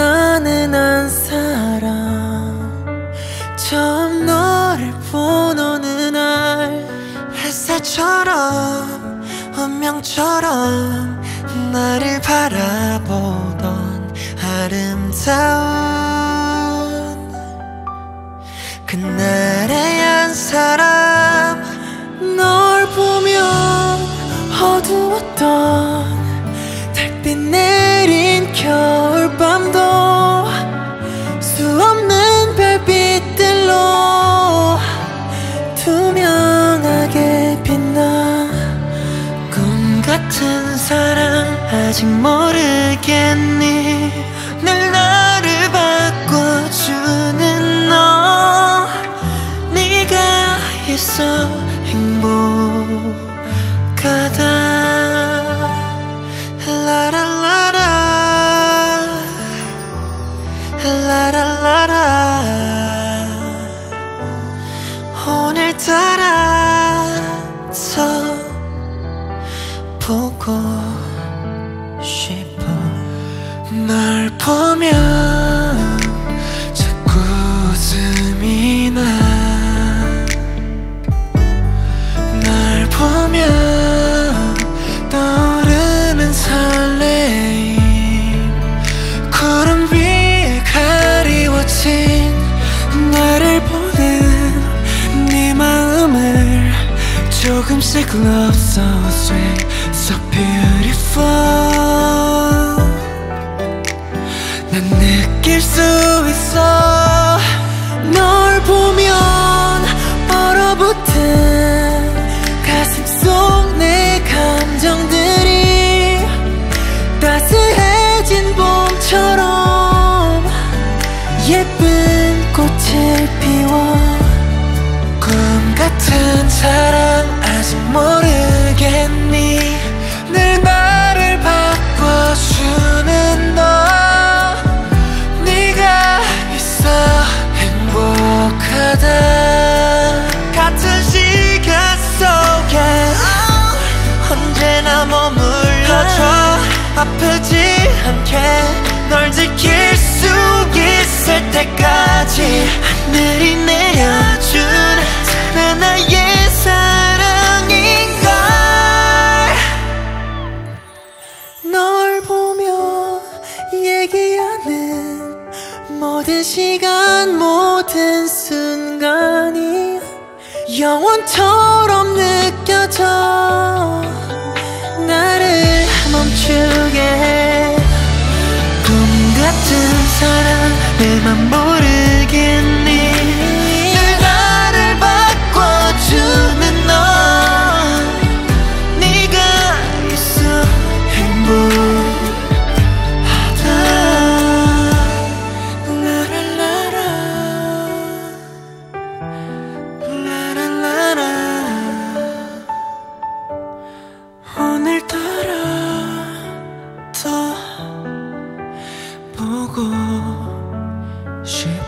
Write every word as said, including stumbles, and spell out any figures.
아는 한 사람 처음 너를 본 어느 날 햇살처럼 운명처럼 나를 바라보던 아름다운 그날의 한 사람 널 보면 어두웠던 달빛 내린 겨울밤도 수없는 별빛들로 투명하게 빛나 꿈 같은 사랑 아직 모르겠니 늘 나를 바꿔주는 너 네가 있어 행복하다 라라라라 라라라라 오늘따라 더 보고 싶어 널 보면 자꾸 웃음이 나 널 보면 떠오르는 설레임 구름 위에 가리워진 나를 보는 네 마음을 조금씩 love so sweet so beautiful 난 느낄 수 있어 널 보면 얼어붙은 가슴 속 내 감정들이 따스해진 봄처럼 예쁜 꽃을 피워 꿈 같은 사랑 아직 모르겠니 늘 나를 바꿔주는 너 네가 있어 행복하다 같은 시간 속에 언제나 머물러줘 아프지 않게 널 지킬 수 있을 때까지 하늘이 내려준 나의 사랑인걸 널 보며 얘기하는 모든 시간 모든 순간이 영원처럼 느껴져 나를 멈추게 해 꿈 같은 사랑 내 맘 모르겠니 늘 나를 바꿔주는 너 네가 있어 행복하다 라라라라 라라라라 오늘따라 더 보고 싶어